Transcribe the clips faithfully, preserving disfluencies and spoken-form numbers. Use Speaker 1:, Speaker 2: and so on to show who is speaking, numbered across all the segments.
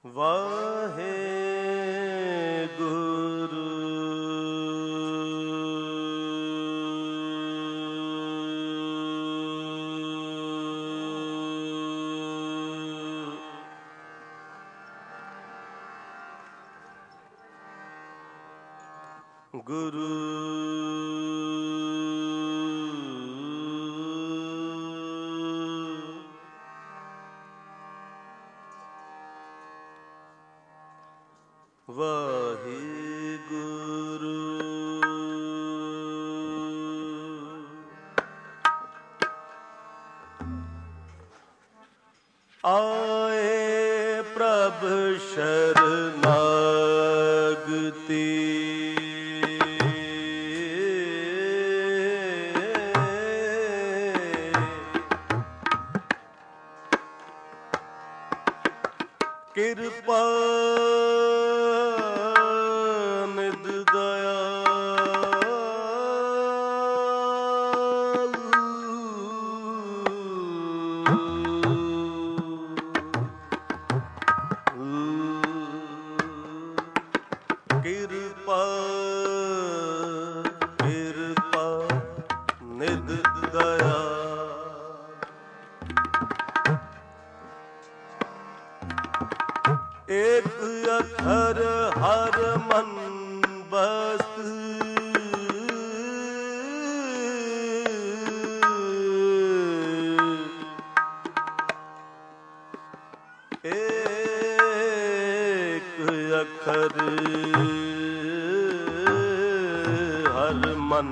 Speaker 1: ਵਾਹਿਗੁਰੂ ਗੁਰੂ ਵਾਹਿਗੁਰੂ ਆਏ ਪ੍ਰਭ ਸ਼ਰਨਾਗਤੀ ਕਿਰਪਾ ਨਿਧ ਦਇਆਲ ਕਿਰਪਾ ਕਿਰਪਾ ਨਿਧ ਦਇਆਲ ਏਕ ਅੱਖਰ ਹਰ ਮਨ ਬਸਤ ਏਕ ਅੱਖਰ ਹਰ ਮਨ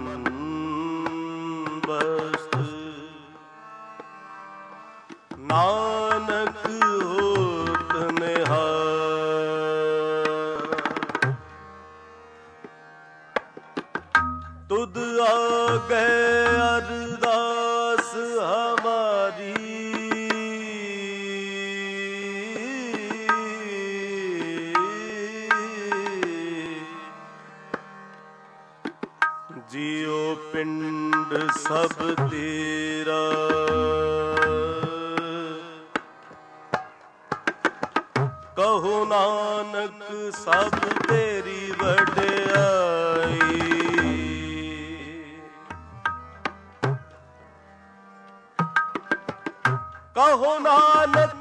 Speaker 1: ਬਸਤ ਨਾਨਕ ਹੋਤ ਨਿਹਾਲ ਤੁਧ ਆਗੇ ਅਰਦਾਸ ਹਮਾਰੀ ਜਿਉ ਪਿੰਡ ਸਭ ਤੇਰਾ ਕਹੋ ਨਾਨਕ ਸਭ ਤੇਰੀ ਵਡਿਆਈ ਕਹੋ ਨਾਨਕ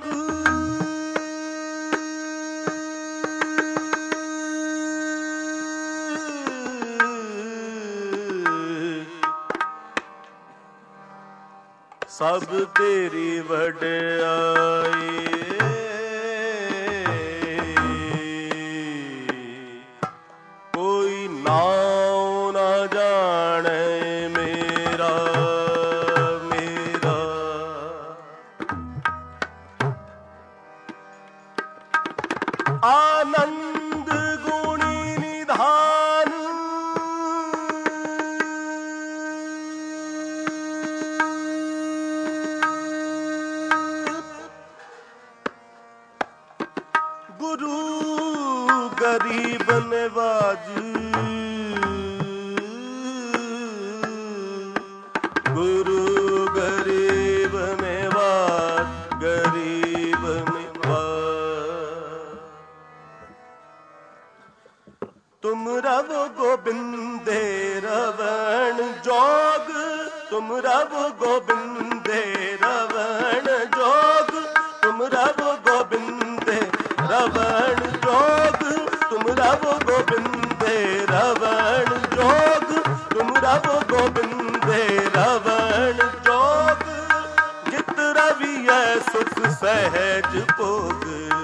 Speaker 1: ਸਭ ਤੇਰੀ ਵਡਿਆਈ ਕੋਈ ਨਾਉ ਨਾ ਜਾਣੇ ਮੇਰਾ ਮੇਰਾ ਆਨੰਦ ਗੁਣੀ ਨਿਧਾਨ ਗੁਰੂ ਗਰੀਬ ਨਿਵਾਜ ਗੁਰੂ ਗਰੀਬ ਨਿਵਾਜ ਗਰੀਬ ਨਿਵਾਜ ਤੁਮ ਰਵ ਗੋਬਿੰਦੇ ਰਵਣ ਜੋਗ ਤੁਮ ਰਵ ਗੋਬਿੰਦੇ ਰਵਣ ਜੋਗ ਤੁਮ ਰਵ ਗੋਬਿੰਦੇ ਰਵਣ ਜੋਗ ਤੁਮ ਰਵ ਗੋਬਿੰਦੇ ਰਵਣ ਜੋਗ ਤੁਮ ਰਵ ਗੋਬਿੰਦੇ ਰਵਣ ਜੋਗ ਜਿਤ ਰਵੀਐ ਸੁਖ ਸਹਿਜ ਭੋਗ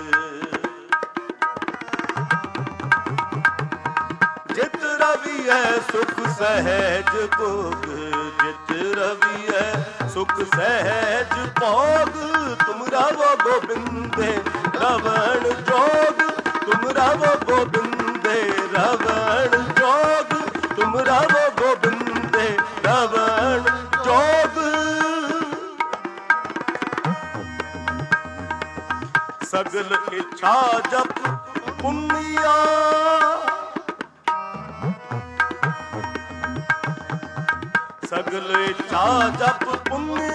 Speaker 1: ਜਿਤ ਰਵੀਐ ਸੁਖ ਸਹਿਜ ਭੋਗ ਜਿਤ ਰਵੀਐ ਸੁਖ ਸਹਿਜ ਭੋਗ ਤੁਮ ਰਵ ਗੋਬਿੰਦੇ ਰਵਣ ਜੋਗ ਤੁਮ ਰਵ ਗੋਬਿੰਦੇ ਰਵਣ ਜੋਗ ਤੁਮ ਰਵ ਗੋਬਿੰਦੇ ਰਵਣ ਜੋਗ ਸਗਲ ਇੱਛਾ ਜਪ ਪੁੰਨਿਆ ਸਗਲ ਇੱਛਾ ਜਪ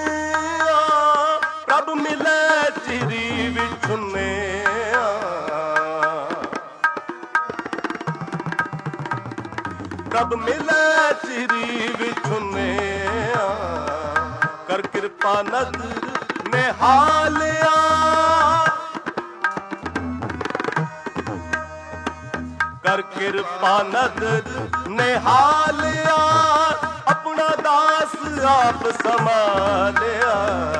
Speaker 1: ਪੁੰਨਿਆ ਪ੍ਰਭ ਮਿਲੇ ਚਿਰੀ ਵਿਛੁਨਿਆ ਪ੍ਰਭ ਮਿਲੈ ਚਿਰੀ ਵਿਛੁਨਿਆ, ਕਰ ਕਿਰਪਾ ਨਦਰ ਨਿਹਾਲਿਆ। ਕਰ ਕਿਰਪਾ ਨਦਰ ਨਿਹਾਲਿਆ, ਆਪਣਾ ਦਾਸ ਆਪ ਸੰਭਾਲਿਆ।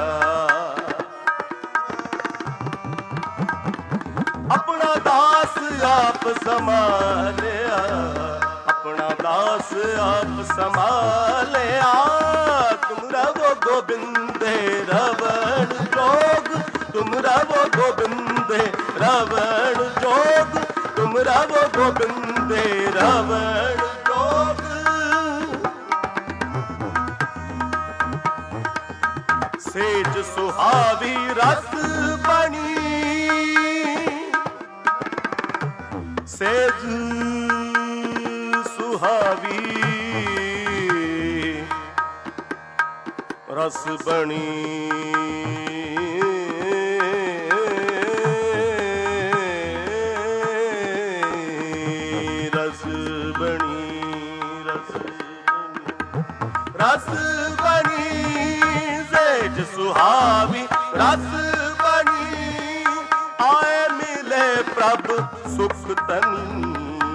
Speaker 1: ਆਪਣਾ ਦਾਸ ਆਪ ਸੰਭਾਲਿਆ, ਆਪਣਾ ਦਾਸ ਆਪ ਸੰਭਾਲਿਆ। ਤੁਮਰਾ ਵੋ ਗੋਬਿੰਦੇ ਰਵਣ ਜੋਗ, ਤੁਮਰਾ ਵੋ ਗੋਬਿੰਦੇ ਰਵਣ ਜੋਗ, ਤੁਮਰਾ ਵੋ ਗੋਬਿੰਦੇ ਰਵਣ ਜੋਗ। ਸੇਜ ਸੁਹਾਵੀ ਰਸ ਬਣੀ, ਸੇਜ ਸੁਹਾਵੀ ਰਸ ਬਣੀ। ਰਸ ਬਣੀ, ਰਸ ਰਸ ਬਣੀ, ਸੇਜ ਸੁਹਾਵੀ ਰਸ ਬਣੀ। ਆਏ ਮਿਲੇ ਪ੍ਰਭ ਸੁਖ ਤਨੀ,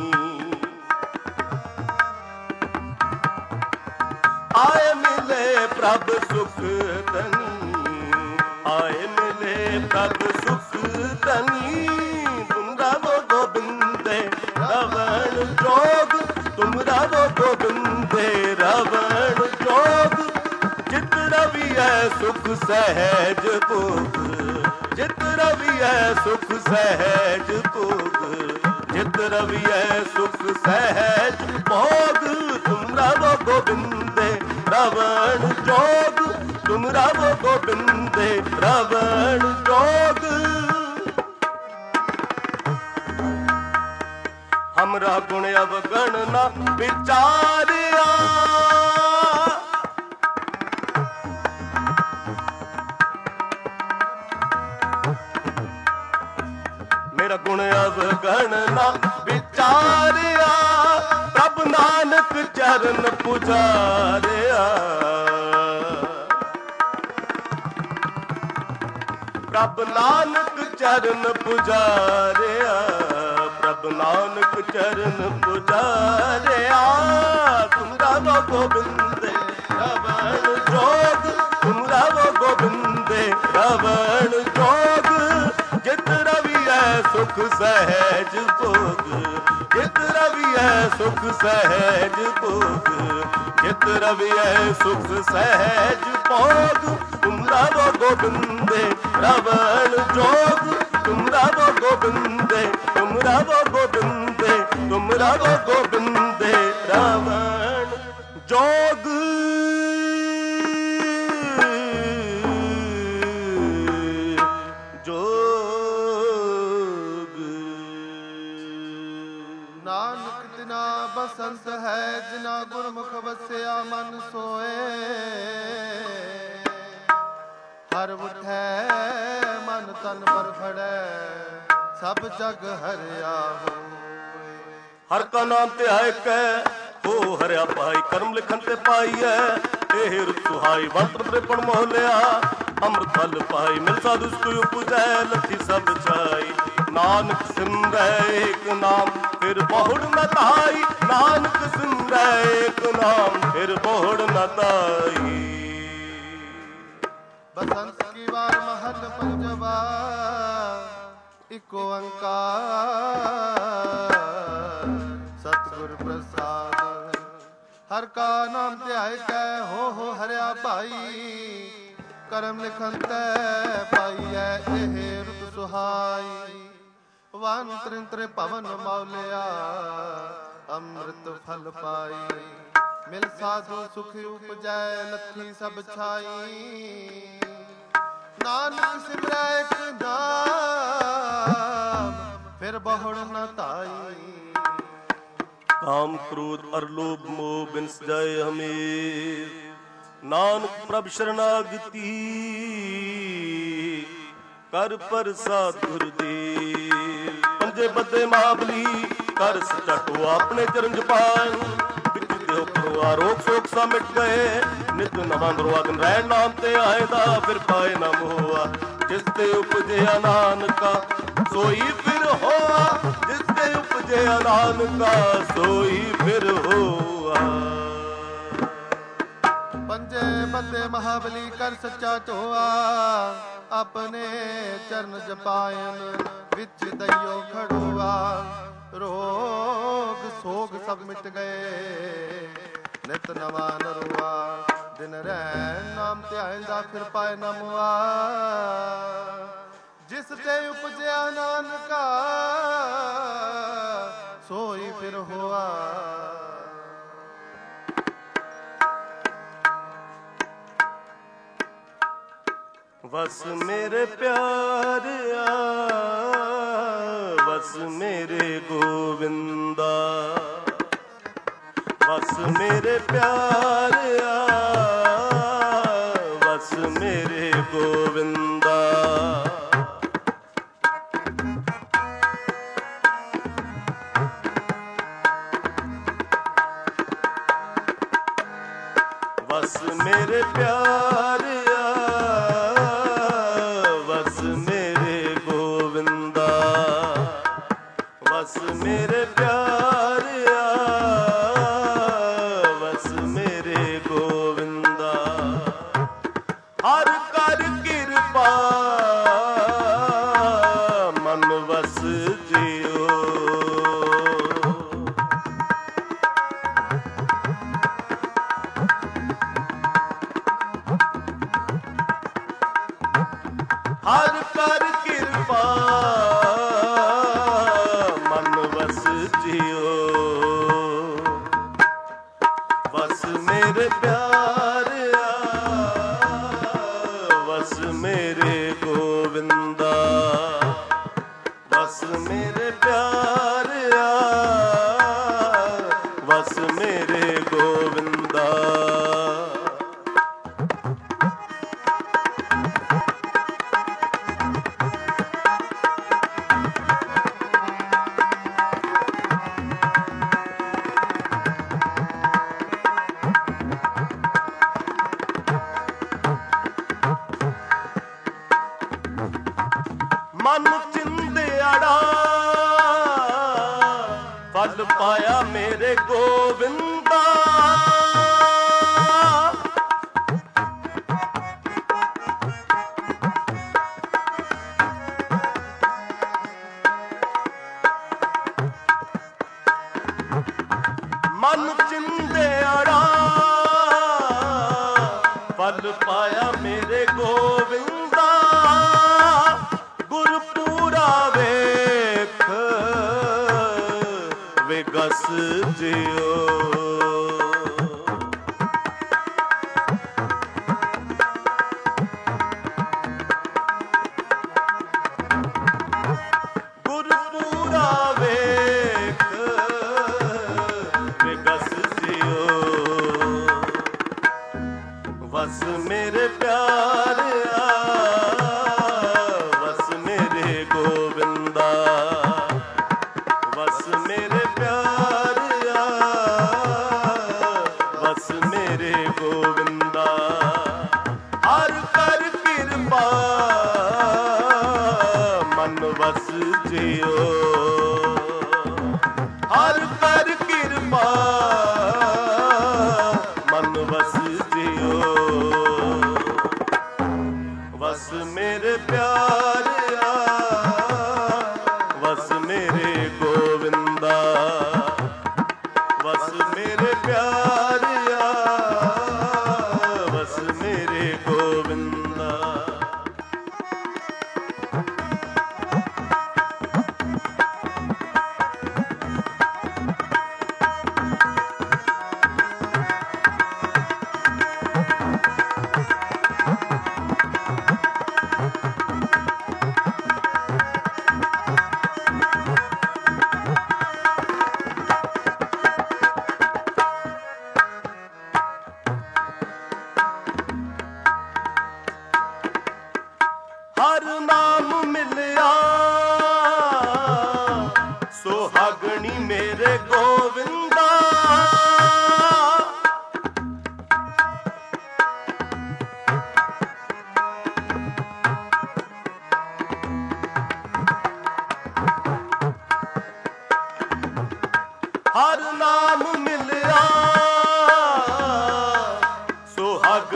Speaker 1: ਆਏ ਮਿਲੇ ਪ੍ਰਭ ਸੁਖ ਤਨੀ, ਆਏ ਮਿਲੇ ਪ੍ਰਭ ਸੁਖ ਤਨੀ। ਤੁਮਰਾ ਵੋ ਗੋਬਿੰਦੇ ਰਵਣ ਜੋਗ, ਤੁਮਰਾ ਵੋ ਗੋਬਿੰਦੇ ਰਵਣ ਜੋਗ। ਜਿਤ ਰਵੀਐ ਸੁਖ ਸਹਿਜ ਭੋਗ, ਜਿਤ ਰਵੀਐ ਸੁਖ ਸਹਿਜ ਭੋਗ, ਜਿਤ ਰਵੀਐ ਸੁਖ ਸਹਿਜ ਭੋਗ। ਤੁਮਰਾ ਵੋ ਗੋਬਿੰਦੇ ਰਵਣ ਜੋਗ, ਤੁਮਰਾ ਵੋ ਗੋਬਿੰਦੇ ਰਵਣ ਜੋਗ। ਹਮਰਾ ਗੁਣ ਅਵਗਣ ਨਾ ਵਿਚਾਰਿਆ, ਮੇਰਾ ਗੁਣ ਅਵਗਣ ਨਾ ਵਿਚਾਰਿਆ। ਪ੍ਰਭ ਨਾਨਕ ਚਰਨ ਪੁਜਾਰਿਆ, ਪ੍ਰਭ ਨਾਨਕ ਚਰਨ ਪੁਜਾਰਿਆ, ਪ੍ਰਭ ਨਾਨਕ ਚਰਨ ਪੁਜਾਰਿਆ। ਤੁਮਰਾ ਵੋ ਗੋਬਿੰਦੇ ਰਵਣ ਜੋਗ, ਤੁਮਰਾ ਵੋ ਗੋਬਿੰਦੇ ਰਵਣ ਜੋਗ। ਜਿਤ ਰਵੀਐ ਸੁਖ ਸਹਿਜ ਭੋਗ, ਜਿਤ ਰਵੀਐ ਸੁਖ ਸਹਿਜ ਭੋਗ, ਜਿਤ ਰਵੀਐ ਸੁਖ ਸਹਿਜ ਭੋਗ। ਤੁਮਰਾ ਵੋ ਗੋਬਿੰਦੇ ਰਵਣ ਜੋਗ, ਤੁਮਰਾ ਵੋ ਗੋਬਿੰਦੇ, ਤੁਮਰਾ ਵੋ ਗੋਬਿੰਦੇ, ਤੁਮਰਾ ਵੋ ਗੋਬਿੰਦੇ ਰਵਣ ਜੋਗ।
Speaker 2: ਨਾਨਕ ਤਿਨਾ ਬਸੰਤ ਹੈ, ਜਿਨਾ ਗੁਰਮੁਖ ਵਸਿਆ ਮਨ ਸੋਏ। ਹਰ ਉਠੈ ਮਨ ਤਨ ਪਰ ਫੜੈ, ਸਭ ਜਗ ਹਰਿਆ ਹੋਏ।
Speaker 1: ਹਰ ਕਾ ਨਾਮ ਧਿਆਇ ਕੈ ਹੋ ਹਰਿਆ ਪਾਈ, ਕਰਮ ਲਿਖਨ ਤੇ ਪਾਈਐ। ਇਹ ਰੁਤ ਸੁਹਾਈ ਵੰਤਰ ਤ੍ਰਿਪਣ ਮੋਹ ਲਿਆ, ਅੰਮ੍ਰਿਤ ਫਲ ਪਾਈ ਮਿਲ ਸਾਧੂ ਕੋਈ ਉਪਜੈ। ਲੱਥੀ ਸਭ ਛਾਈ ਨਾਨਕ ਸਿਮਰੈ ਏਕ ਨਾਮ, ਫਿਰ ਬਹੁੜ ਨ ਤਾਈ। ਨਾਨਕ ਸਿਮਰੈ ਏਕ ਨਾਮ, ਫਿਰ ਬਹੁੜ ਨ ਤਾਈ।
Speaker 2: ਬਸੰਤ ਕੀ ਵਾਰ ਮਹਲ ਪੰਜਵਾ, ਇਕ ਓੰਕਾਰ ਸਤਿਗੁਰ ਪ੍ਰਸਾਦ। ਹਰ ਕਾ ਨਾਮ ਧਿਆਇ ਕੈ ਹੋ ਹੋ ਹਰਿਆ ਭਾਈ, ਕਰਮ ਲਿਖਨ ਤੈ ਪਾਈਐ ਇਹ ਰੁਤ ਸੁਹਾਈ। ਵਨ ਤ੍ਰਿਨ ਤ੍ਰਿ ਭਵਨ ਮੌਲਿਆ, ਅੰਮ੍ਰਿਤ ਫਲ ਪਾਈ। ਮਿਲ ਸਾਧੂ ਸੁਖ ਉਪਜੈ, ਲੱਥੀ ਸਭ ਛਾਈ। ਨਾਨਕ ਸਿਮਰੈ ਇਕ ਨਾਮ, ਫਿਰ ਬਹੁੜ ਨ ਤਾਈ।
Speaker 1: ਕਾਮ ਕ੍ਰੋਧ ਅਰ ਲੋਭ ਮੋਹ ਬਿਨ ਸਜਾਏ ਹਮੇਰ। ਨਾਨਕ ਪ੍ਰਭ ਸ਼ਰਨਾਗਤੀ, ਕਰ ਪ੍ਰਸਾਦ ਗੁਰਦੇਵ। ਪੰਜੇ ਬੱਦੇ ਮਹਾਬਲੀ, ਕਰ ਸਚਟੋ ਆਪਣੇ ਚਰਨ ਜਪਾਏ। नवा रोग शोक सा मिट गए, नित नवा दुर्वागन रैन नाम ते आएदा, फिर पाए न मोहा जिसते उपजे नानका सोई फिर होआ, जिसते उपजे नानका सोई फिर होआ।
Speaker 2: पंजे बंदे महाबली कर सच्चा चोआ, अपने चरण जपायन विच दइयो खड़ुआ। रोग सोग सब मिट गए, नित नवा नरुआ, दिन रैन नाम ध्याएंदा फिर पाए न मुआ। जिस ते उपजया नानका सोई फिर होआ।
Speaker 1: बस मेरे प्यारिया, बस मेरे गोविंदा, बस मेरे प्यारिया, बस मेरे गोविंदा। बस मेरे प्यारिया, बस मेरे गोविंदा, बस मेरे प्यारिया, बस मेरे गोविंदा। हर कर कृपा मन बस जियो, हर कर कृपा मन बस जियो। बस मेरे प्यारिया, बस मेरे गोविंदा, बस मेरे प्यारिया, बस मेरे गोविंदा। मन चिंदियाड़ा फल पाया मेरे गोविंदा। मन चिंदियाड़ा फल पाया मेरे गोविंदा। गुरपूरा वेख विगस जियो, गुरपूरा वेख विगस जियो। बस मेरे प्यारिया, बस मेरे गोविंदा, बस मेरे प्यारिया, बस मेरे गोविंदा। हर कर कृपा मन बस जियो, हर कर कृपा मन बस जियो। बस मेरे प्यारिया, बस मेरे गोविंदा, बस मेरे प्यारिया, बस मेरे गोविंदा।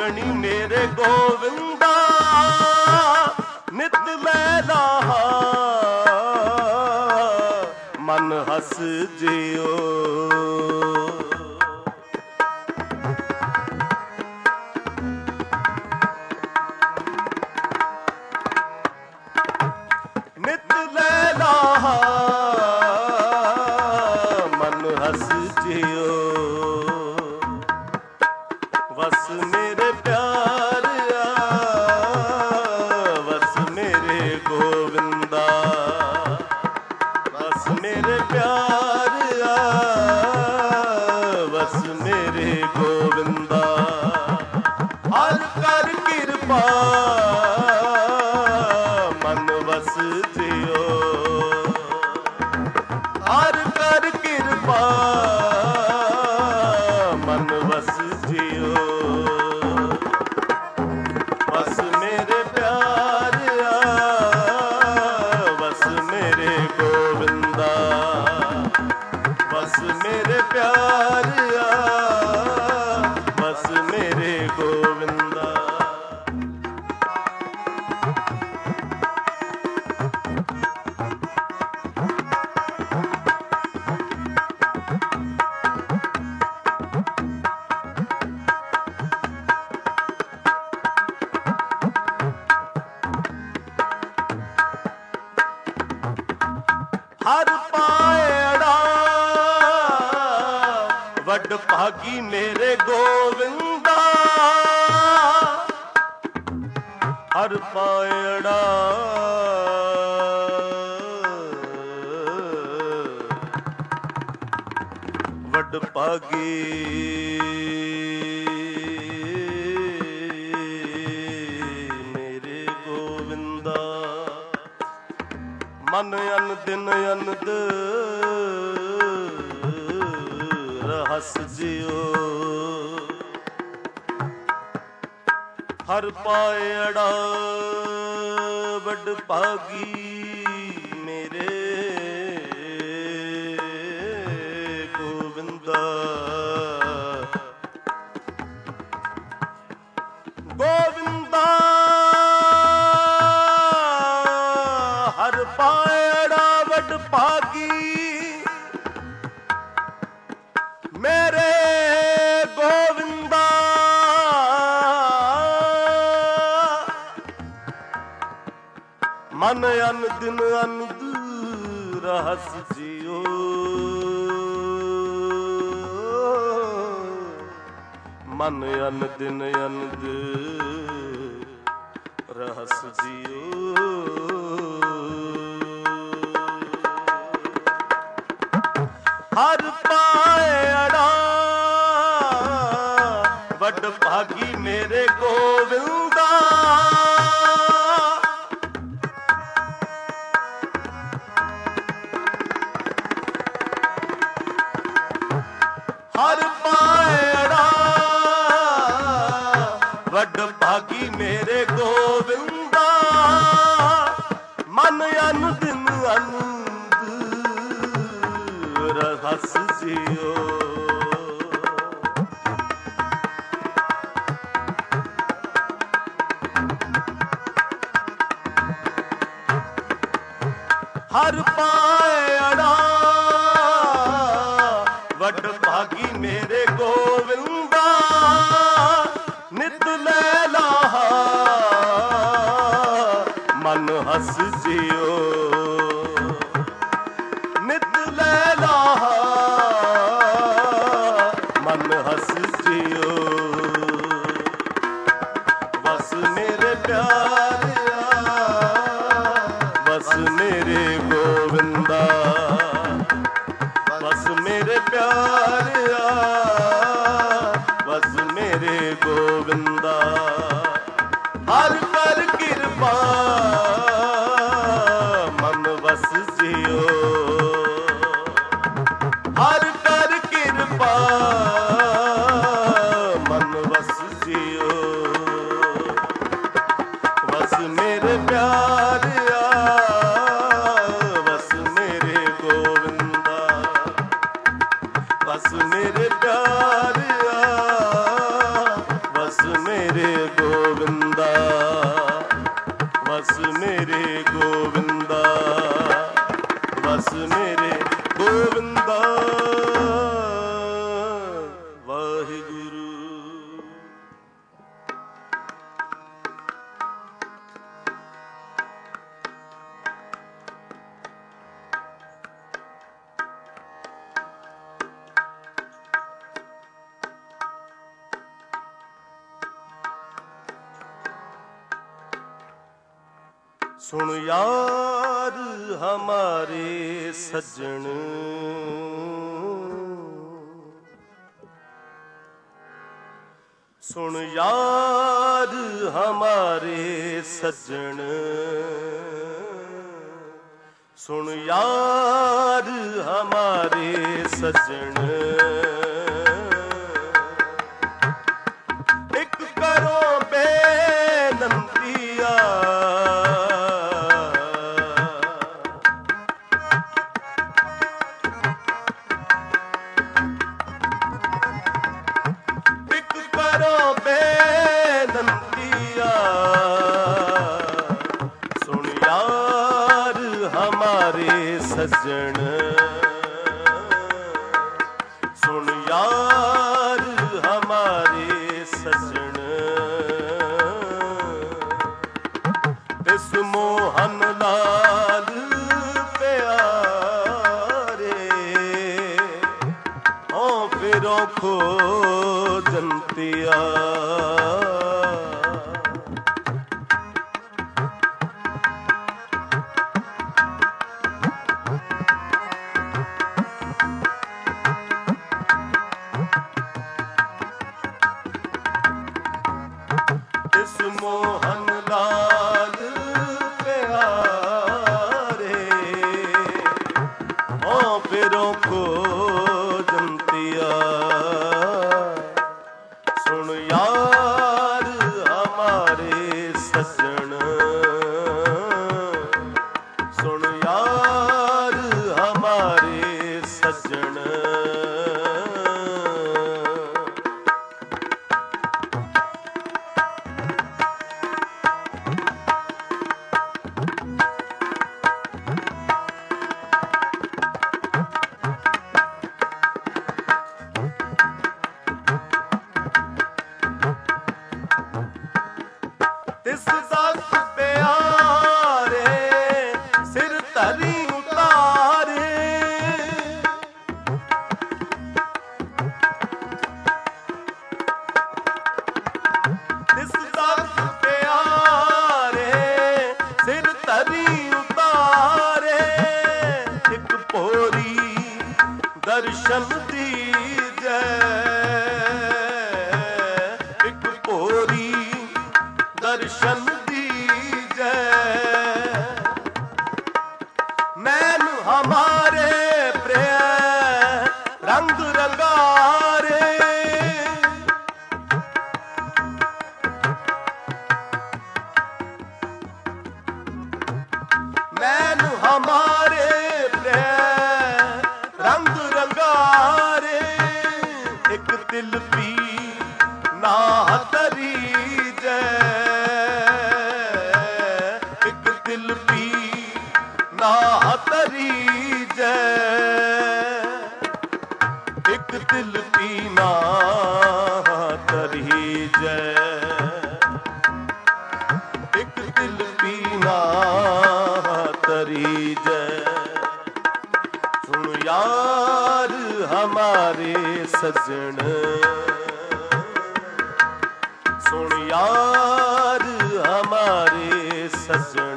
Speaker 1: ਮਣੀ ਮੇਰੇ ਗੋਵਿੰਦਾ ਨਿਤ ਲੈਲਾ ਮਨ ਹਸ ਜਿਓ ਨਿਤ ਲੈਲਾ ਮਨ ਹਸ ਜਿਓ ਵਸ ਮੇਰੇ ਪਿਆਰਿਆ ਵਸ ਮੇਰੇ ਗੋਵਿੰਦਾ ਵਸ ਮੇਰੇ ਪਿਆਰਿਆ ਵਸ ਮੇਰੇ ਗੋਵਿੰਦਾ ਹਰ ਕਰ ਕਿਰਪਾ ਮਨ ਵਸ ਜਿਓ ਹਰ ਕਰ ਕਿਰਪਾ ਮਨ ਵਸ ਜਿਓ ਵਸ ਮੇਰੇ ਪਿਆਰਿਆ ਵਸ ਮੇਰੇ ਗੋਵਿੰਦਾ ਵਸ ਮੇਰੇ ਪਿਆਰਿਆ ਵਸ ਮੇਰੇ ਗੋਵਿੰਦਾ ਹਰ ਪਾਇੜਾ ਵੱਡ ਭਾਗੀ ਮੇਰੇ ਗੋਵਿੰਦਾ ਹਰ ਪਾਇੜਾ ਵੱਡ ਭਾਗੀ ਮੇਰੇ ਗੋਵਿੰਦਾ ਮਨ ਅਨ ਦਿਨ ਅਨਦ ਰਹਸ ਜਿਓ ਹਰ ਪਾਇੜਾ ਵੱਡ ਭਾਗੀ ਮੇਰੇ ਗੋਵਿੰਦਾ ਗੋਵਿੰਦਾ ਹਰ ਪਾਇੜਾ ਵੱਡ ਭਾਗੀ ਮੇਰੇ ਗੋਵਿੰਦਾ ਮਨ ਅਨ ਦਿਨ ਅਨਦ ਰਹਸ ਜਿਓ ਮਨ ਅਨ ਦਿਨ ਅਨਦ ਰਹਸ ਜਿਓ ਹਰ ਪਾਇੜਾ ਵੱਡ ਭਾਗੀ ਮੇਰੇ ਗੋਵਿੰਦਾ ਹਰ ਪਾਇੜਾ ਵੱਡ ਭਾਗੀ ਮੇਰੇ ਗੋਵਿੰਦਾ ਮਨ ਅਨ ਦਿਨ ਅਨੰਦ ਰਹਸ ਜਿਓ ਹਰ ਪਾਇੜਾ ਵੱਡ ਭਾਗੀ ਮੇਰੇ ਗੋਵਿੰਦਾ ਨਿਤ ਲੈਲਾ ਮਨ ਹਸ ਜਿਓ ਨਿਤ ਲੈਲਾ ਮਨ ਹਸ ਜਿਓ ਵਸ ਮੇਰੇ ਪਿਆਰਿਆ ਵਸ ਮੇਰੇ ਗੋਵਿੰਦਾ ਵਸ ਮੇਰੇ ਪਿਆਰਿਆ ਵਸ ਮੇਰੇ ਗੋਵਿੰਦਾ ਹਰ ਕਰ ਕਿਰਪਾ ਮਨ ਵਸ ਜਿਓ ਹਰ ਕਰ ਕਿਰਪਾ सुन यार हमारे सज्जन, सुन यार हमारे सज्जन, सुन यार हमारे सज्जन, एक करो बेनंतिया, एक करो बेनंतिया, सुन यार हमारे सज्जन, सुन यार हमारे सज्जन, इस मोहन लाल प्यारे ओ फिरों खो जनतिया, इस मोहन लाल प्यारे ओ फिरों को जनतिया, सुन यार हमारे सज्जन, सुन यार हमारे सज्जन, तिस दस प्यारे सिर धरी उतारे, तिस दस प्यारे सिर धरी उतारे, एक पोरी दर्शन दीजै, एक पोरी दर्शन दीजै, नैन हमारे प्रिय रंग रंगारे, नैन हमारे प्रिय रंग रंगारे, एक तिल पी ना तरी जै, एक तिल पी ना तरी जै, एक तिल पी ना तरी जै, एक तिल पी ना तरी जै, सुन यार हमारे सज्जन, सुन यार हमारे सज्जन,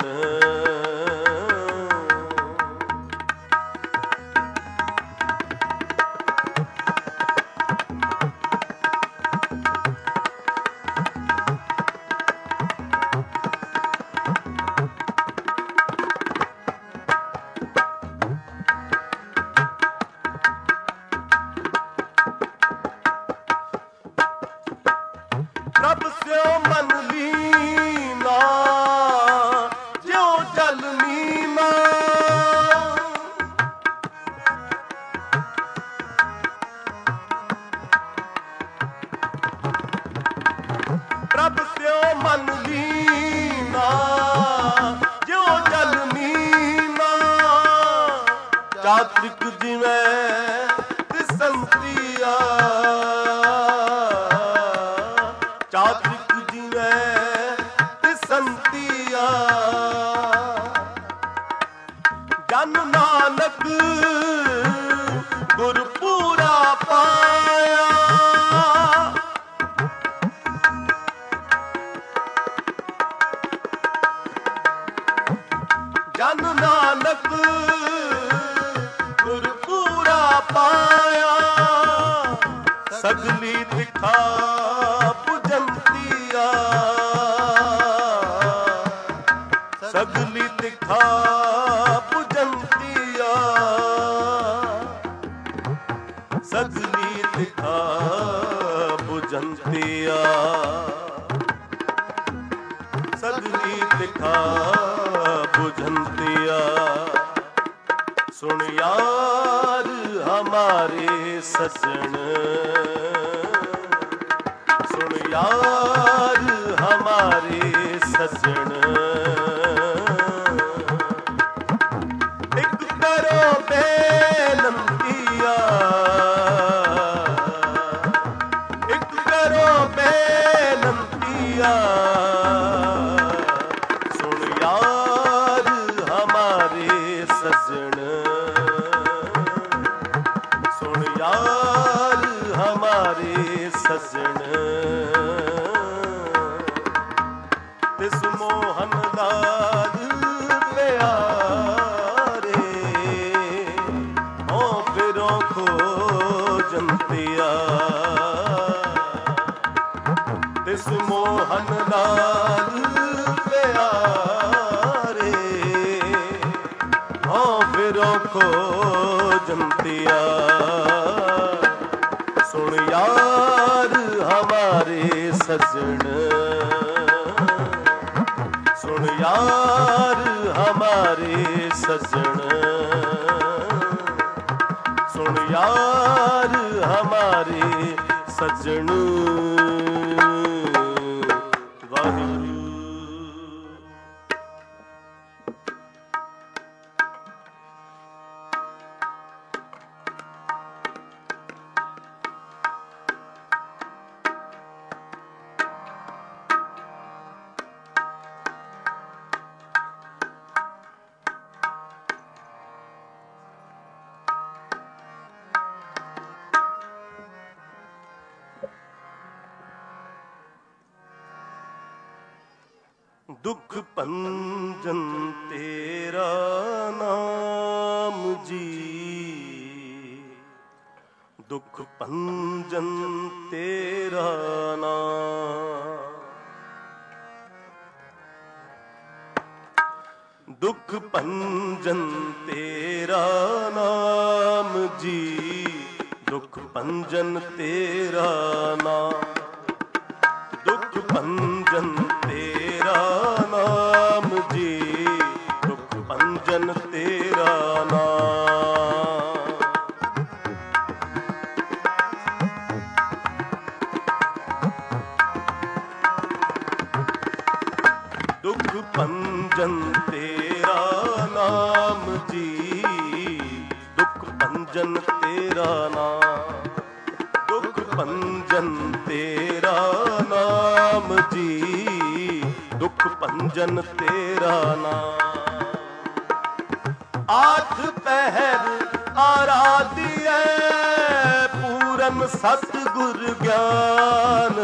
Speaker 1: प्रभ स्यो मन लीना ज्यों जल मीना, प्रभ स्यो मन लीना ज्यों जल मीना, चात्रिक जिवें तिसंतिया, चात्रिक जिवें तिसंतिया, जन नानक गुरपूरा पाया, तिखा पुजंतिया, सगली तिखा पुजंतिया, सगली तिखा पुजंतिया, सगली तिखा पुजंतिया। सुन यार हमारे सजन, सुन यार हमारे सजन, एक करो बेनंतिया, एक करो बेनंतिया। सुन यार हमारे सजन, सुन यार हमारे सजन। तिस मोहन लाल प्यारे, ओ फिरो खोजंतिया, तिस मोहन लाल प्यारे, ओ फिरो खोजंतिया। सुन यार हमारे सजन, सुन यार हमारे सजन, सुन यार हमारे सजन। वाहिगुरू। दुख भंजन तेरा नाम जी, दुख भंजन तेरा नाम, दुख भंजन तेरा नाम जी, दुख भंजन तेरा नाम, दुख भंजन तेरा नाम जी, दुख भंजन तेरा नाम। दुख भंजन तेरा नाम जी, दुख भंजन तेरा नाम, दुख भंजन तेरा नाम जी, दुख भंजन तेरा नाम। आठ पहर आराध्य पूरन सतगुर ज्ञान,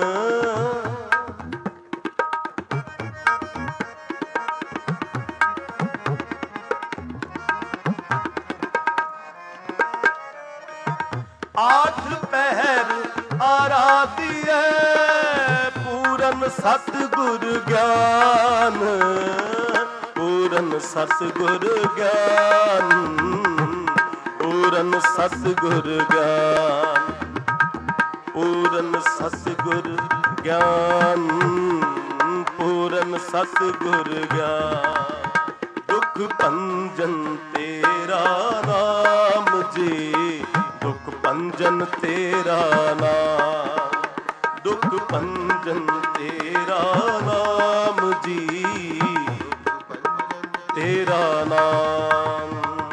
Speaker 1: आठ पहर आराध्य पूरन सतगुर ज्ञान, पूरन सतगुर ज्ञान, पूरन सतगुर ज्ञान, पूरन सतगुर ज्ञान, पूरन सतगुर ज्ञान। दुख भंजन तेरा नाम जी, दुख भंजन तेरा नाम, दुख भंजन तेरा नाम जी, तेरा नाम।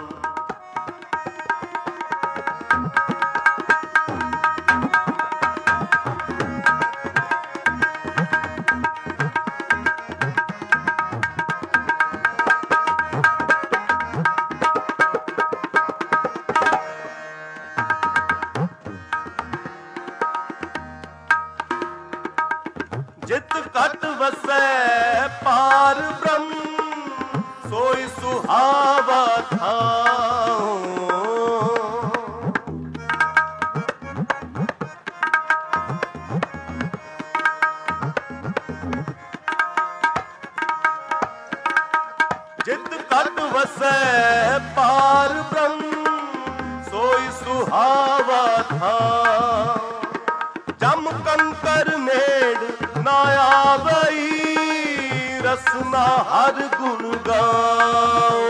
Speaker 1: जित घट वसै पार ब्रह्म सोई सुहावा ठाऊं। ਜਮ ਕੰਕਰ ਨੇੜ ਨਾ ਆਵਈ, ਰਸਨਾ ਹਰ ਗੁਣ ਗਾਓ।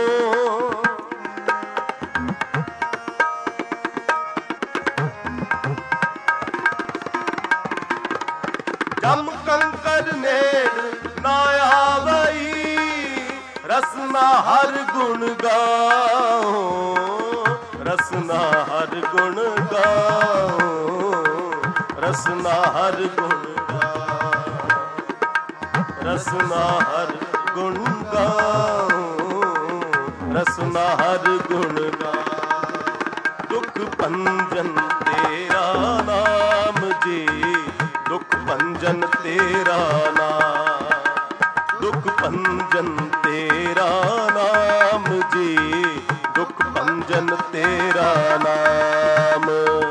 Speaker 1: ਜਮ ਕੰਕਰ ਨੇੜ ਨਾ ਆਵਈ, ਰਸਨਾ ਹਰ ਗੁਣ ਗਾਓ। ਰਸਨਾ ਹਰ ਗੁਣ ਗਾਓ, ਰਸਨਾ ਹਰ ਗੁਣ ਗਾਓ, ਰਸਨਾ ਹਰ ਗੁਣ ਗਾਓ, ਰਸਨਾ ਹਰ ਗੁਣ ਗਾਓ। ਦੁਖ ਭੰਜਨ ਤੇਰਾ ਨਾਮ ਜੀ, ਦੁਖ ਭੰਜਨ ਤੇਰਾ ਨਾਮ, ਦੁਖ ਭੰਜਨ ਤੇਰਾ ਨਾਮ ਜੀ, ਦੁਖ ਭੰਜਨ ਤੇਰਾ ਨਾਮ।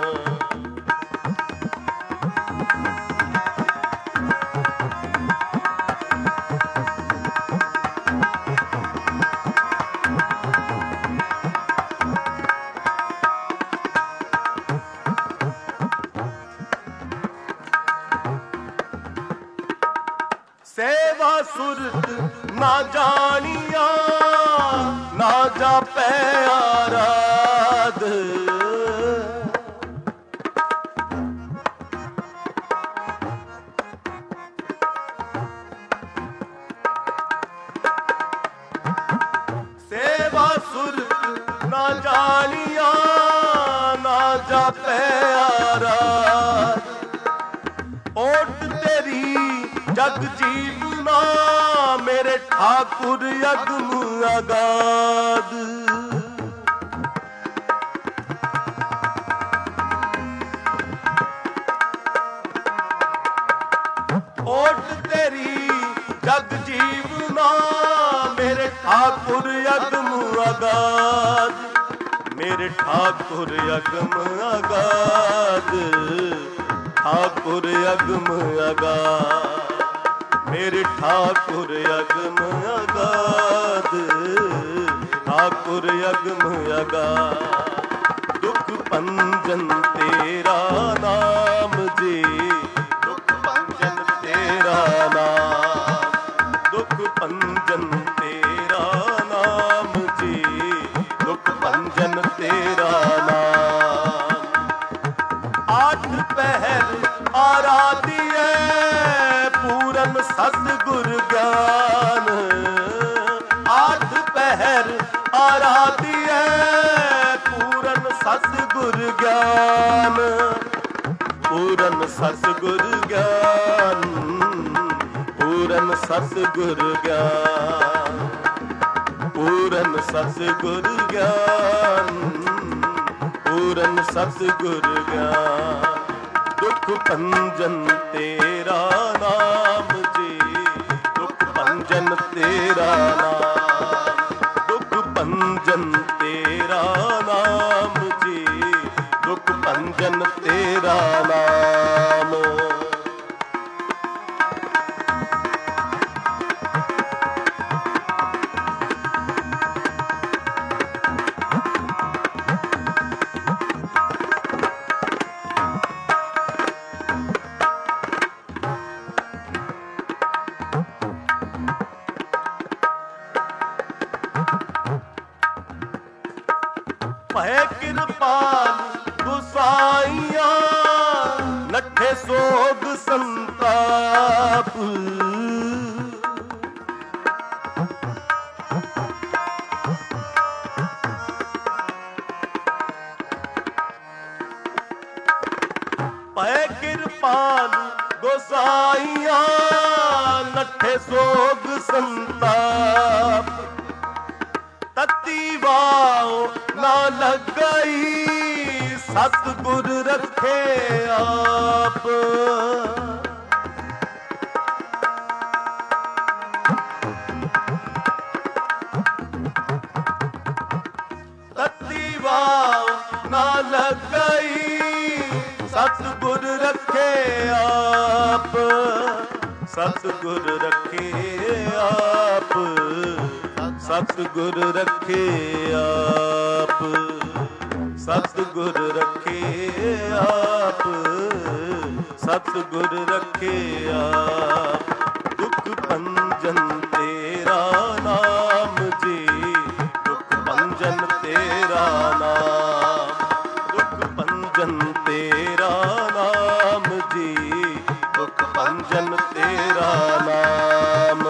Speaker 1: ਸੇਵਾ ਸੁਰਤ ਨਾ ਜਾਣੀਆ, ਨਾ ਜਾਪੈ ਆਰਾਧ। ਸੇਵਾ ਸੁਰਤ ਨਾ ਜਾਣੀਆ, ਨਾ ਜਾਪੈ ਆਰਾਧ। ਓਟ ਤੇਰੀ ਜਗ ਜੀਵਨਾ, ਮੇਰੇ ਠਾਕੁਰ ਅਗਮ ਅਗਾਧ। ਓਟ ਤੇਰੀ ਜਗ ਜੀਵਨਾ, ਮੇਰੇ ਠਾਕੁਰ ਅਗਮ ਅਗਾਧ। ਮੇਰੇ ਠਾਕੁਰ ਅਗਮ ਅਗਾਧ, ਠਾਕੁਰ ਅਗਮ ਅਗਾਧ। ਮੇਰੇ ਠਾਕੁਰ ਅਗਮ ਅਗਾਧ, ਠਾਕੁਰ ਅਗਮ ਅਗਾਧ। ਦੁਖ ਭੰਜਨ ਤੇਰਾ ਨਾਮ ਜੀ, ਦੁਖ ਭੰਜਨ ਤੇਰਾ ਨਾਮ, ਦੁਖ ਭੰਜਨ ਤੇਰਾ ਨਾਮ ਜੀ, ਦੁਖ ਭੰਜਨ ਤੇਰਾ ਨਾਮ। ਆਠ ਪਹਿਰ ਆਰਾਧੀਐ, ਪੂਰਨ ਸਤਿਗੁਰ ਗਿਆਨ। ਆਠ ਪਹਿਰ ਆਰਾਧੀਐ, ਪੂਰਨ ਸਤਿਗੁਰ ਗਿਆਨ। ਪੂਰਨ ਸਤਿਗੁਰ ਗਿਆਨ, ਪੂਰਨ ਸਤਿਗੁਰ ਗਿਆਨ, ਪੂਰਨ ਸਤਿਗੁਰ ਗਿਆਨ, ਪੂਰਨ ਸਤਿਗੁਰ ਗਿਆਨ। ਦੁਖ ਭੰਜਨ ਤੇਰਾ ਨਾਮ ਜੀ, ਦੁਖ ਭੰਜਨ ਤੇਰਾ ਨਾਮ, ਦੁਖ ਭੰਜਨ ਤੇਰਾ ਨਾਮ ਜੀ, ਦੁਖ ਭੰਜਨ ਤੇਰਾ ਨਾਮ। ਭੈ ਕਿਰਪਾਲ ਗੁਸਾਈਆਂ, ਨੱਠੇ ਸੋਗ ਸੰਤਾਪ। ਭੈ ਕਿਰਪਾਲ ਗੁਸਾਈਆਂ, ਨੱਠੇ ਸੋਗ ਸੰਤਾਪ। ਤਤੀ ਵਾਓ ਨਾ ਲੱਗਈ, ਸਤਿਗੁਰ ਰੱਖੇ ਆਪ। ਤਤੀ ਵਾਓ ਨਾ ਲੱਗਈ, ਸਤਿਗੁਰ ਰੱਖੇ ਆਪ। ਸਤਿਗੁਰ ਰੱਖੇ ਆਪ, ਸਤਿਗੁਰ ਰੱਖੇ ਆਪ। ਸਤਿਗੁਰ ਰੱਖੇ ਆਪ, सतगुर रखिया। दुख भंजन तेरा नाम जी, दुख भंजन तेरा नाम, दुख भंजन तेरा नाम जी, दुख भंजन तेरा नाम।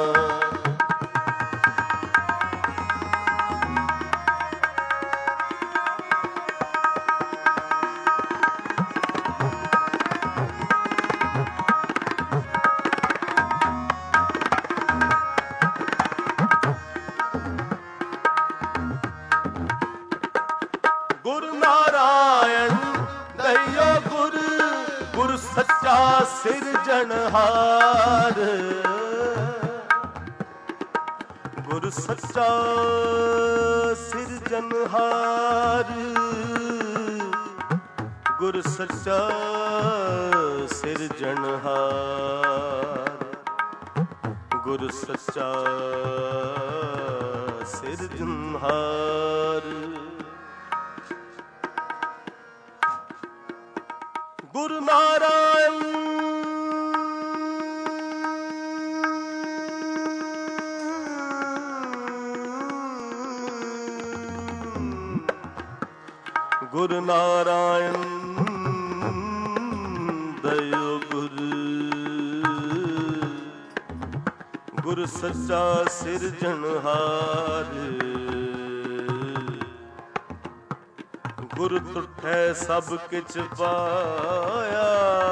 Speaker 1: गुरु नारायण दइयो गुर, गुर सच्चा सिरजनहार, गुर सच्चा सिरजनहार, गुर सच्चा सिरजनहार, गुर सच्चा सिरजनहार। गुरु नारायण गुरु नारायण दयो गुर, गुर सच्चा सिरजनहार, गुर तुठै सब किछ पाया,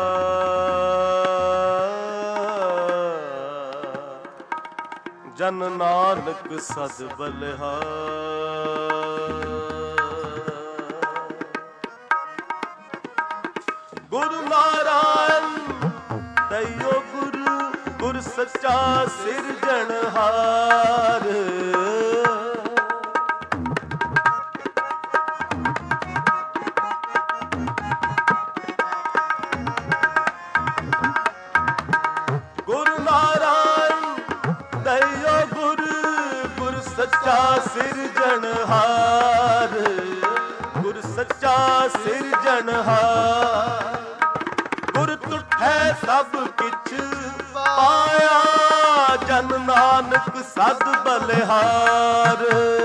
Speaker 1: जन नानक सद बलिहार। गुरु नारायण दइयो गुर, गुर सच्चा सिरजनहार, सच्चा सिरजनहार, गुर सच्चा सिरजनहार। गुर तुठै सब किछ पाया, जन नानक सद बलिहार।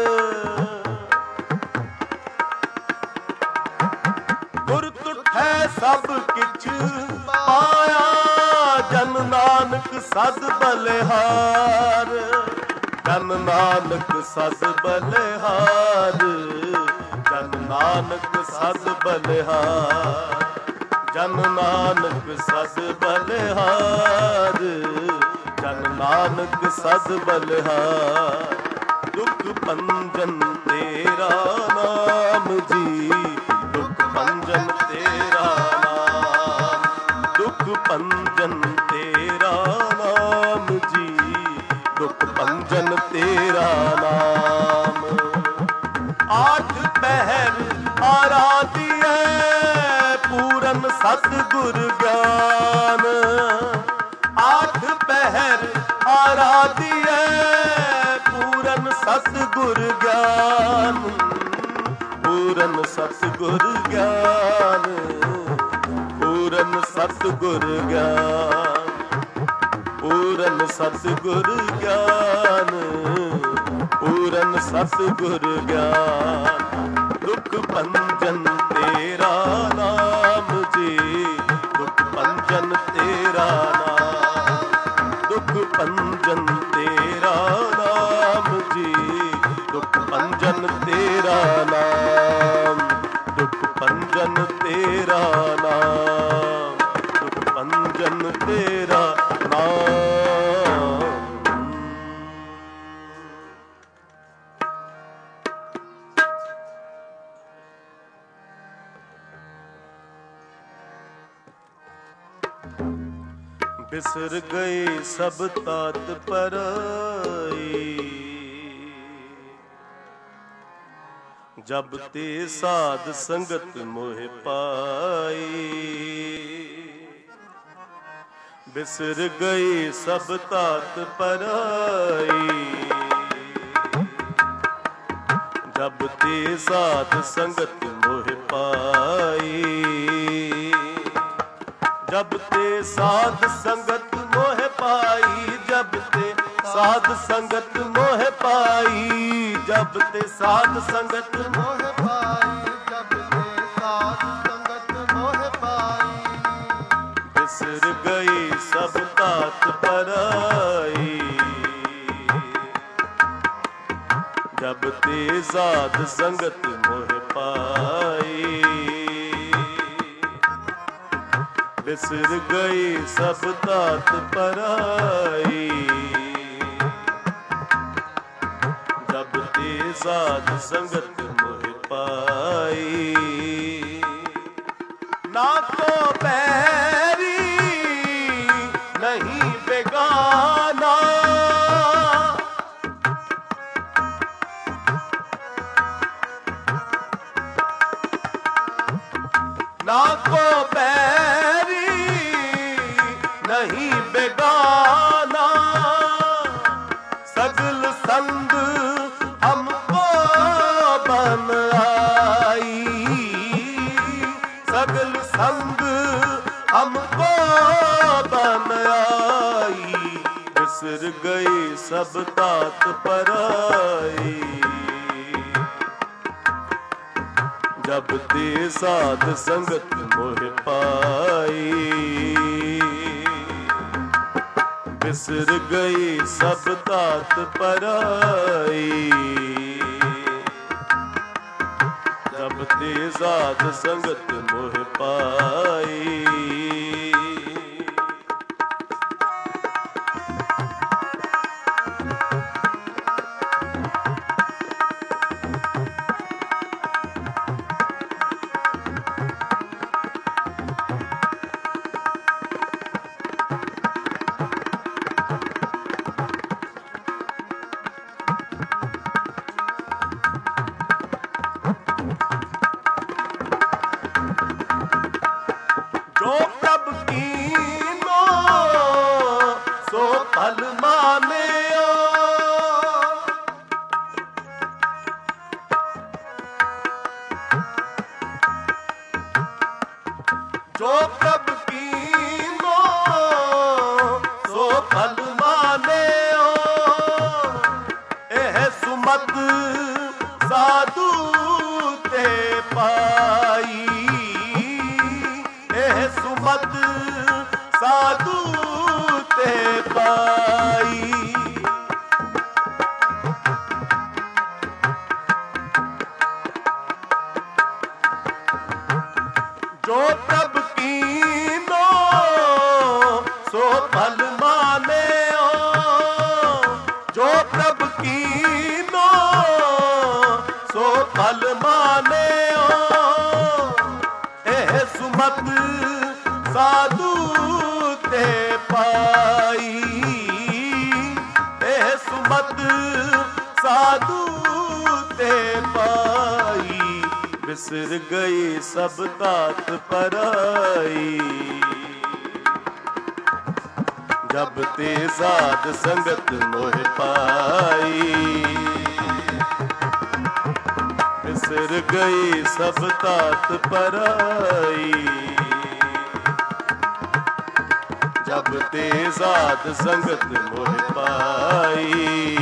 Speaker 1: गुर तुठै सब किछ पाया, जन नानक सद बलिहार, जन नानक सद बलिहार, जन नानक सद बलिहार, जन नानक सद बलिहार, जन नानक सद बलिहार। दुख भंजन तेरा नाम जी, दुख भंजन तेरा नाम, दुख भंजन तेरा नाम जी, दुख भंजन तेरा नाम। आठ पहर आराधिए पूरन सतगुर ज्ञान, आठ पहर आराधिए पूरन सतगुर ज्ञान, पूरन सतगुर ज्ञान, पूरन सतगुर ज्ञान, पूरन सतगुर ज्ञान, पूरन सतगुर ज्ञान। दुख भंजन तेरा नाम जी, दुख भंजन तेरा नाम, दुख भंजन तेरा नाम जी, दुख भंजन तेरा नाम, दुख भंजन तेरा नाम, दुख भंजन तेरा नाम। बिसर गए सब तात पराई, जब ते साध संगत मोह पाई। बिसर गए सब तात पराई, जब ते साध संगत मोह पाई। जब ते साध संगत मोह पाई, जब ते साध संगत मोह पाई, जब ते साध संगत
Speaker 2: मोह पाई, जब ते साध संगत मोह पाई,
Speaker 1: बिसर गई सब तात पराई, जब ते साध संगत मोह पाई, बिसर गई सब तात पराई, जब ते साध संगत मोह पाई। ना तो बैरी नहीं बेगाना, ना को बैरी नहीं बेगाना, सगल संग हमको बन आई, सगल संग हमको बन आई, बिसर गई सब तात पराई, जब ते साध संगत मोह पाई, बिसर गई सब तात पराई, जब ते साध संगत मोह पाई। जो प्रभ कीनो सो फल मानियो, जो प्रभ कीनो सो फल मानियो, एह सुमत साधु ते पाई, एह सुमत साधु ते पाई, जो प्रभ कीनो सो फल मानियो, जो प्रभ कीनो सो फल मानियो, एह सुमत साधु ते पाई, एह सुमत साधु ते पाई, बिसर गई सब तात पराई, जब ते साध संगत मोह पाई, बिसर गई सब तात पराई, जब ते साध संगत मोह पाई,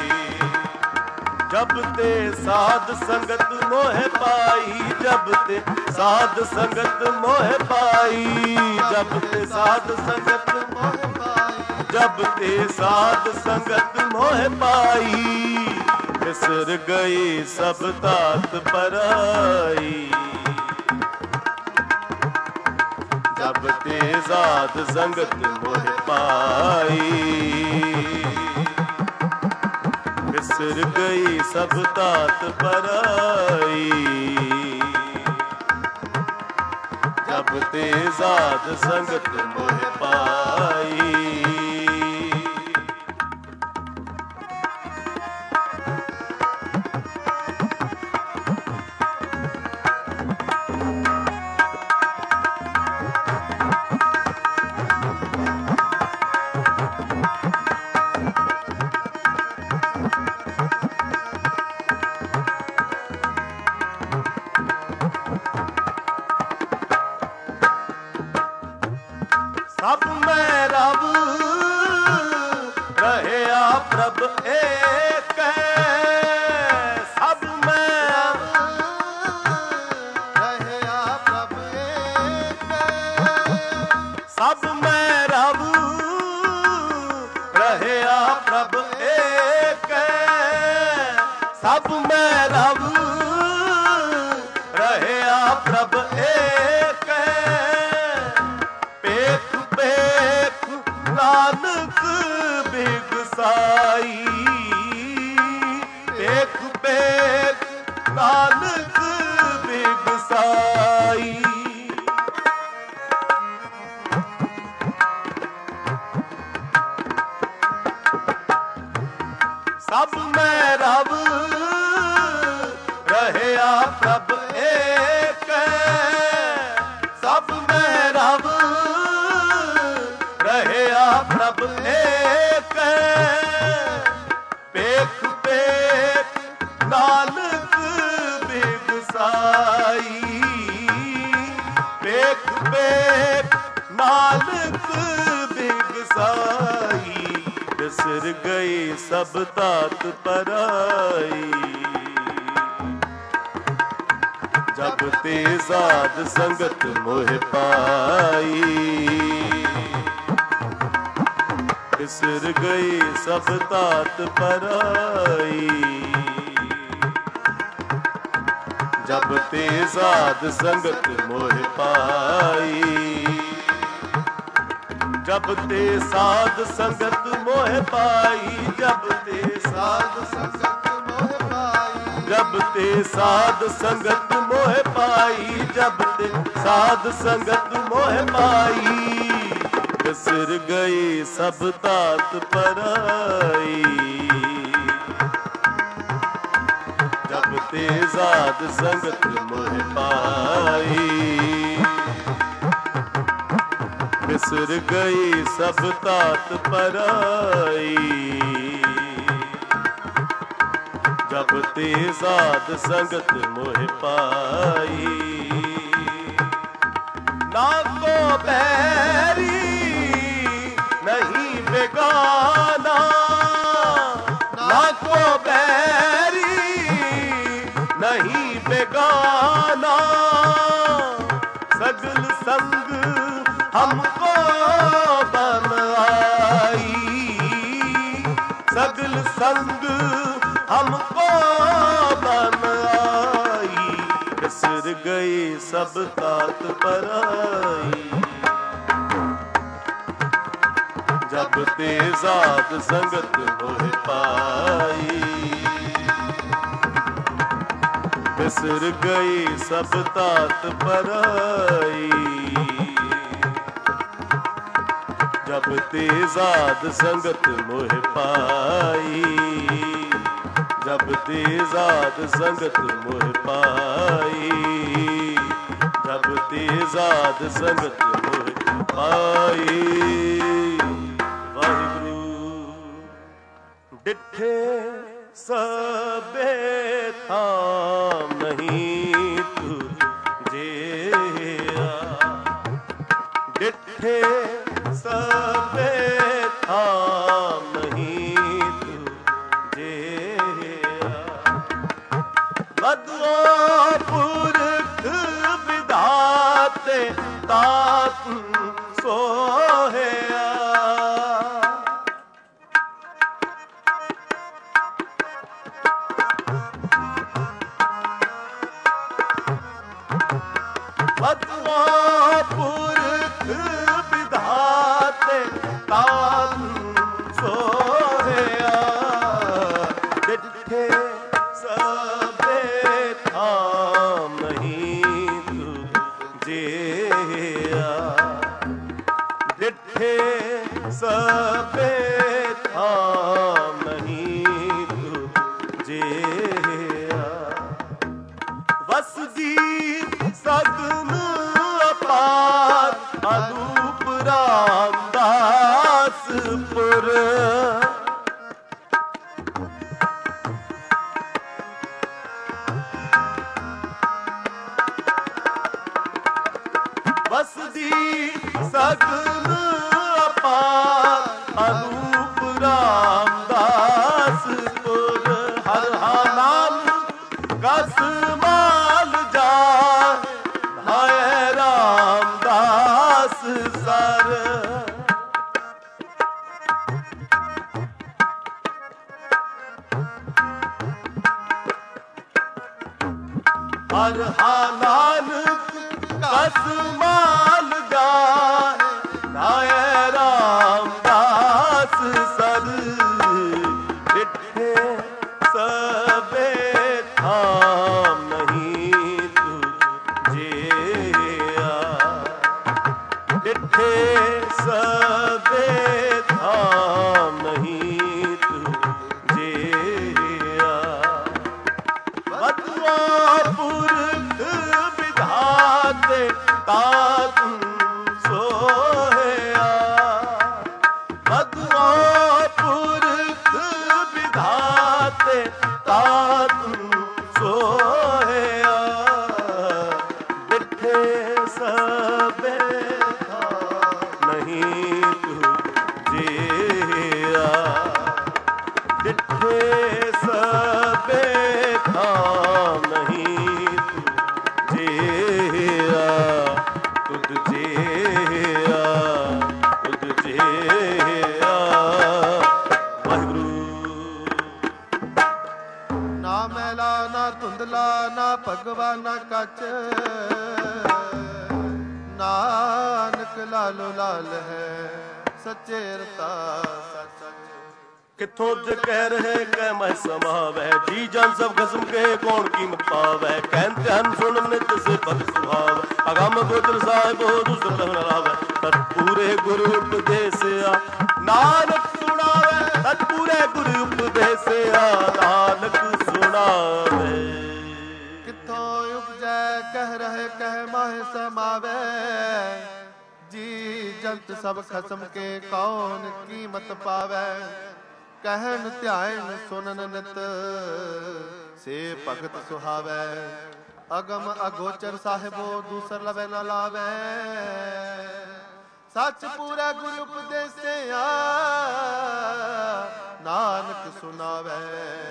Speaker 1: जब ते साध संगत मोह पाई, जब ते साध संगत मोह पाई, जब ते साध संगत मोह पाई, जब ते साध संगत मोह पाई, बिसर गई सब तात पराई, जब ते साध संगत मोह पाई, बिसर गई सब तात पराई, जब ते साध संगत मोह पाई। ਸਭ ਮੈਂ ਰਬ ਰਹਿਆ ਪ੍ਰਭ ਏਕ ਸਭ ਮੈਂ
Speaker 2: ਰਹਿਆ ਪ੍ਰਭ ਏਕ
Speaker 1: ਸਭ ਮੈਂ ਰਬ ਰਹਿਆ ਪ੍ਰਭ ਏਕ ਸਭ ਮੈਂ ਰਬ ਰਹਿਆ ਪ੍ਰਭ ਏਕ ਪੇਖ ਪੇਖ ਨਾਨਕ ਬਿਗਸਾਈ ਪੇਖ ਪੇਖ ਨਾਨਕ ਬਿਗਸਾਈ ਸਭ ਮੈਂ ਰਬ ਰਹਿਆ ਪ੍ਰਭ ਏਕ ਸਭ ਮੈਂ ਰਬ ਰਹਿਆ ਪ੍ਰਭ ਏਕ ਪੇਖ ਪੇਖ ਨਾਨਕ ਬਿਗਸਾਈ ਪੇਖ ਪੇਖ ਨਾਨਕ ਬਿਗਸਾਈ ਬਿਸਰ ਗਈ ਸਭ ਤਾਤ ਪਰਾਈ ਜਬ ਤੇ ਸਾਧ ਸੰਗਤ ਮੋਹ ਪਾਈ ਬਿਸਰ ਗਈ ਸਭ ਤਾਤ ਪਰਾਈ ਜਬ ਤੇ ਸਾਧ ਸੰਗਤ ਮੋਹ ਪਾਈ ਜਬ ਤੇ ਸਾਧ ਸੰਗਤ ਮੋਹ ਪਾਈ ਜਬ ਤੇ ਸਾਧ ਸੰਗਤ ਮੋਹ ਪਾਈ ਜਬ ਤੇ ਸਾਧ ਸੰਗਤ ਮੋਹ ਪਾਈ ਜਬ ਤੇ ਸਾਧ ਸੰਗਤ ਮੋਹ ਪਾਈ ਬਿਸਰ ਗਈ ਸਭ ਤਾਤ ਪਰਾਈ ਜਬ ਤੇ ਸਾਧ ਸੰਗਤ ਮੋਹ ਪਾਈ ਬਿਸਰ ਗਈ ਸਭ ਤਾਤ ਪਰਾਈ ਜਬ ਤੇ ਸਾਧ ਸੰਗਤ ਮੋਹ ਪਾਈ ਨਾ ਕੋ ਬੈਰੀ ਨਹੀਂ ਬੇਗਾਨਾ ਨਾ ਕੋ ਬੈਰੀ ਨਹੀਂ ਬੇਗਾਨਾ ਸਗਲ ਸੰਗ हमको बन आई सगल संग हमको बन आई बिसर गई सब तात पराई जब ते साध संगत मोह पाई बिसर गई सब तात पराई जब ते साध संगत मोह पाई जब ते साध संगत मोह पाई जब ते साध संगत मोह पाई वाहिगुरु डिठे सबे थाम नहीं तुझे डिठे सबे थाम नहीं तुझे बदलो पुरख विधाते तात सोहया बदलो पुरख विधाते तात सोहया डिठे सबे थाम नहीं तुझे डिठे सबे थाम नहीं तुझे वसदी सगन अपार अनूप रामदासपुर वसदी सगन बेथा नहीं तुझेया। बदुआ पुरख विधाते तात सोया। बदुआ पुरख विधाते तात सोया। बिठे सबे नहीं तुझेया। डिठे सबे नहीं तुझेया। तुझेया तुझेया। वाहिगुरू।
Speaker 2: ਨਾ ਮੈਲਾ ਨਾ ਧੁੰਦਲਾ ਨਾ ਭਗਵਾ ਨਾ ਕੱਚ, ਨਾਨਕ ਲਾਲੋ ਲਾਲ ਹੈ ਸੱਚੇ ਰਤਾ ਸੱਚ ਸੱਚ।
Speaker 1: किथों ज कह रहे कह मैं समावै। जी जान सब खसम के कौन कीमत पावै। कहते हन सुन नित से भग सुहाव। अगम गोचर साहिब हो दूसर लहन लावै। तत्पूरे गुरु उपदेसिया नानक सुनावै। तत्पूरे गुरु उपदेसिया नानक सुनावै।
Speaker 2: ਕਿੱਥੋਂ ਉਪਜੈ ਕਹਿ ਰਹੇ ਕਹਿ ਮਾਹਿ ਸਮਾਵੈ। ਜੀ ਜੰਤ ਸਭ ਖਸਮ ਕੇ ਕੌਣ ਕੀਮਤ ਪਾਵੈ। ਕਹਿਨ ਧਿਆਨ ਸੁਨਨ ਨਿਤ ਸੇ ਭਗਤ ਸੁਹਾਵੈ। ਅਗਮ ਅਗੋਚਰ ਸਾਹਿਬੋ ਦੂਸਰ ਲਵੇ ਨ ਲਾਵੈ। ਸੱਚ ਪੂਰਾ ਗੁਰੂ ਉਪਦੇਸਿਆ ਨਾਨਕ ਸੁਨਾਵੈ।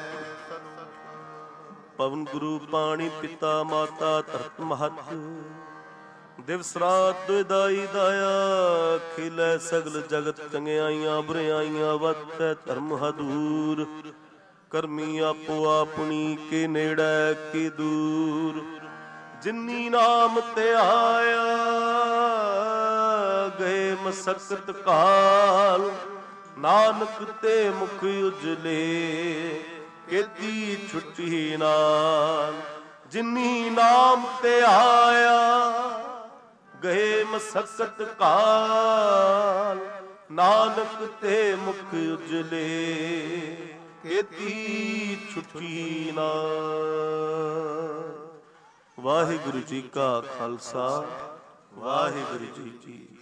Speaker 1: ਪਵਨ ਗੁਰੂ ਪਾਣੀ ਪਿਤਾ ਮਾਤਾ ਧਰਤ ਮਹਤ। ਦਿਵਸ ਰਾਤ ਦੁਇਦਾਈ ਦਾਇਆ। ਖਿਲੇ ਸਗਲ ਜਗਤ ਚੰਗਿਆਈਆਂ ਬੁਰਿਆਈਆਂ ਵਤੈ ਧਰਮ ਹਦੂਰ। ਕਰਮੀ ਆਪੋ ਆਪਣੀ ਕੇ ਨੇੜੇ ਕੇ ਦੂਰ। ਜਿਨੀ ਨਾਮ ਤੇ ਆਇਆ ਗਏ ਮਸਕਤ ਕਾਲ। ਨਾਨਕ ਤੇ ਮੁਖ ਉਜਲੇ ਕੀਤੀ ਛੁੱਟੀ ਨਾਲ। ਜਿਨੀ ਨਾਮ ਤੇ ਆਇਆ ਗਏ ਮਸਕਤ ਕਾਲ। ਨਾਨਕ ਤੇ ਮੁਖ ਉਜਲੇ ਕੀਤੀ ਛੁੱਟੀ ਨਾਲ। ਵਾਹਿਗੁਰੂ ਜੀ ਕਾ ਖਾਲਸਾ ਵਾਹਿਗੁਰੂ ਜੀ ਕੀ